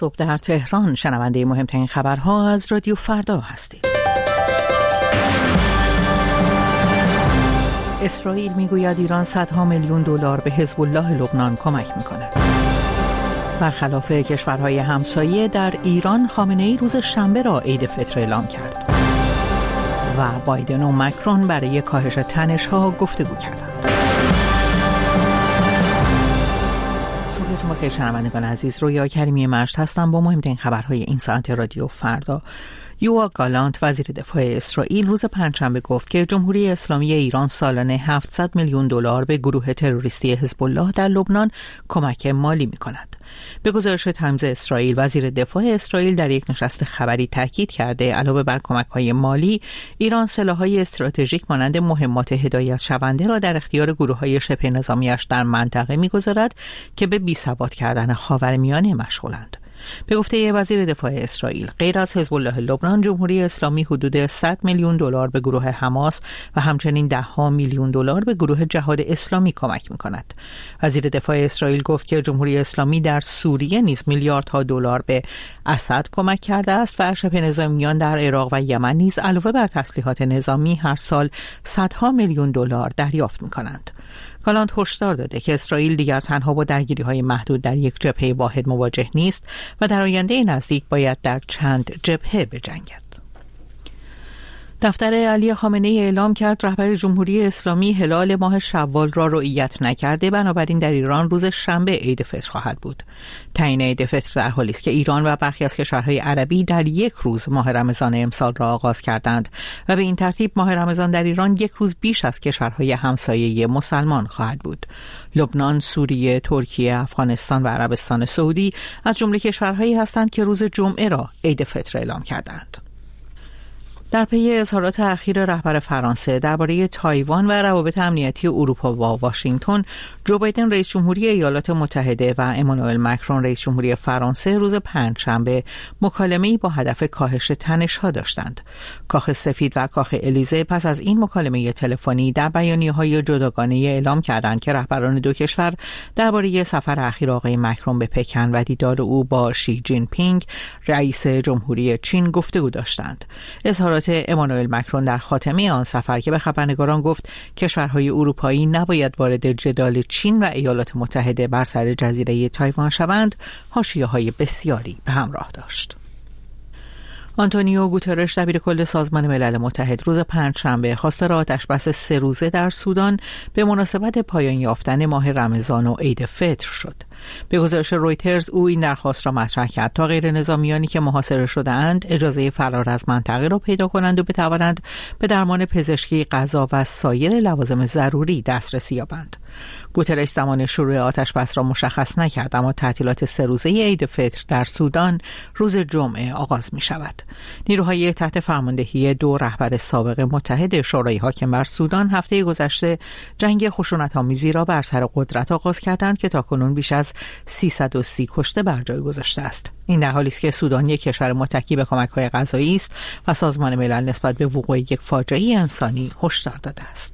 صبح در تهران، شنونده مهمترین خبرها از رادیو فردا هستید. اسرائیل میگوید ایران صدها میلیون دلار به حزب الله لبنان کمک میکند. برخلاف کشورهای همسایه، در ایران خامنه‌ای روز شنبه را عید فطر اعلام کرد و بایدن و مکرون برای کاهش تنش‌ها گفتگو کردند. صبحتون بخیر شنوندگان عزیز، رویا کریمی مشت هستم با مهمترین خبرهای این ساعت رادیو فردا. یوآ گالانت وزیر دفاع اسرائیل روز پنجشنبه گفت که جمهوری اسلامی ایران سالانه 700 میلیون دلار به گروه تروریستی حزب الله در لبنان کمک مالی می‌کند. به گزارش تایمز اسرائیل، وزیر دفاع اسرائیل در یک نشست خبری تاکید کرده علاوه بر کمک‌های مالی، ایران سلاح‌های استراتژیک مانند مهمات هدایت شونده را در اختیار گروه‌های شبه نظامی‌اش در منطقه می‌گذارد که به بی‌ثبات کردن خاورمیانه مشغولند. به گفته وزیر دفاع اسرائیل، غیر از حزب الله لبنان، جمهوری اسلامی حدود 100 میلیون دلار به گروه حماس و همچنین 10 میلیون دلار به گروه جهاد اسلامی کمک می‌کند. وزیر دفاع اسرائیل گفت که جمهوری اسلامی در سوریه نیز میلیاردها دلار به اسد کمک کرده است و شبه نظامیان در عراق و یمن نیز علاوه بر تسلیحات نظامی هر سال صدها میلیون دلار دریافت می‌کنند. گالانت هشدار داده که اسرائیل دیگر تنها با درگیری‌های محدود در یک جبهه واحد مواجه نیست و در آینده نزدیک باید در چند جبهه بجنگد. دفتر علی خامنه‌ای اعلام کرد رهبر جمهوری اسلامی هلال ماه شوال را رعایت نکرده، بنابراین در ایران روز شنبه عید فطر خواهد بود. تعیین عید فطر در حالی است که ایران و برخی از کشورهای عربی در یک روز ماه رمضان امسال را آغاز کردند و به این ترتیب ماه رمضان در ایران یک روز بیش از کشورهای همسایه مسلمان خواهد بود. لبنان، سوریه، ترکیه، افغانستان و عربستان سعودی از جمله کشورهایی هستند که روز جمعه را عید فطر اعلام کردند. در پی اظهارات اخیر رهبر فرانسه درباره تایوان و روابط امنیتی اروپا با واشنگتن، جو بایدن رئیس جمهوری ایالات متحده و امانوئل مکرون رئیس جمهوری فرانسه روز پنجشنبه مکالمه‌ای با هدف کاهش تنش‌ها داشتند. کاخ سفید و کاخ الیزه پس از این مکالمه تلفنی در بیانیه‌های جداگانه اعلام کردند که رهبران دو کشور درباره سفر اخیر آقای مکرون به پکن و دیدار او با شی جین پینگ رئیس جمهوری چین گفتگو داشتند. اظهارات امانوئل مکرون در خاتمه آن سفر که به خبرنگاران گفت کشورهای اروپایی نباید وارد جدال چین و ایالات متحده بر سر جزیره تایوان شوند، حاشیه‌های بسیاری به همراه داشت. آنتونیو گوترش دبیرکل سازمان ملل متحد روز پنجشنبه خواستار آتش‌بس 3 روزه در سودان به مناسبت پایان یافتن ماه رمضان و عید فطر شد. به گزارش رویترز او این درخواست را مطرح کرد تا غیر نظامیانی که محاصره شده‌اند اجازه فرار از منطقه را پیدا کنند و بتوانند به درمان پزشکی، غذا و سایر لوازم ضروری دسترسی یابند. گوترش زمان شروع آتش‌بس را مشخص نکرد، اما تعطیلات 3 روزه عید فطر در سودان روز جمعه آغاز می شود. نیروهای تحت فرماندهی 2 رهبر سابق متحد شورای حاکم بر سودان هفته گذشته جنگ خشونت‌آمیزی را بر سر قدرت آغاز کردند که تاکنون بیش از 330 کشته بر جای گذاشته است. این در حالی است که سودان یک کشور متکی به کمک‌های غذایی است و سازمان ملل نسبت به وقوع یک فاجعه انسانی هشدار داده است.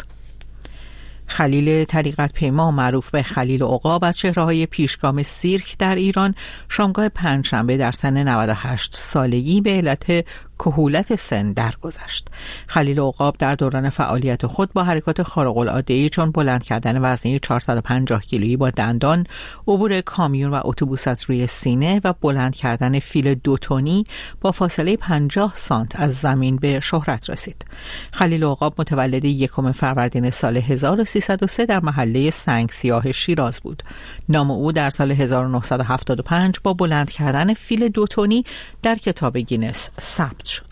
خلیل طریقت پیما معروف به خلیل عقاب از چهره‌های پیشگام سیرک در ایران شامگاه پنجشنبه در سن 98 سالگی به علت کهولت سن درگذشت. خلیل عقاب در دوران فعالیت خود با حرکات خارق‌العاده‌ای چون بلند کردن وزنه 450 کیلویی با دندان، عبور کامیون و اتوبوس از روی سینه و بلند کردن فیل 2 تنی با فاصله 50 سانت از زمین به شهرت رسید. خلیل عقاب متولد 1 فروردین سال 1303 در محله سنگ سیاه شیراز بود. نام او در سال 1975 با بلند کردن فیل 2 تنی در کتاب گینس ثبت شد.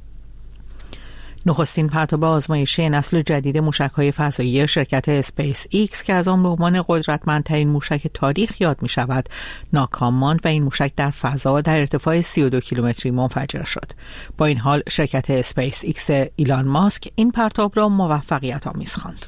نخستین پرتاب آزمایشی نسل جدید موشک‌های فضایی شرکت اسپیس ایکس که از آن به عنوان قدرتمندترین موشک تاریخ یاد می شود ناکام ماند و این موشک در فضا در ارتفاع 32 کیلومتری منفجر شد. با این حال شرکت اسپیس ایکس ایلان ماسک این پرتاب را موفقیت آمیز خواند.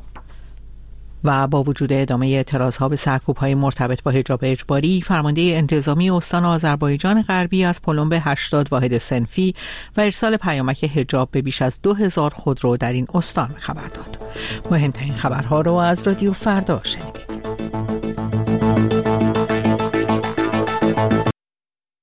و با وجود ادامه اعتراضها به سرکوب‌های مرتبط با حجاب اجباری، فرمانده انتظامی استان آذربایجان غربی از پلم به 80 واحد صنفی و ارسال پیامک حجاب به بیش از 2000 خودرو در این استان خبر داد. مهمترین خبرها را از رادیو فردا شنیدید.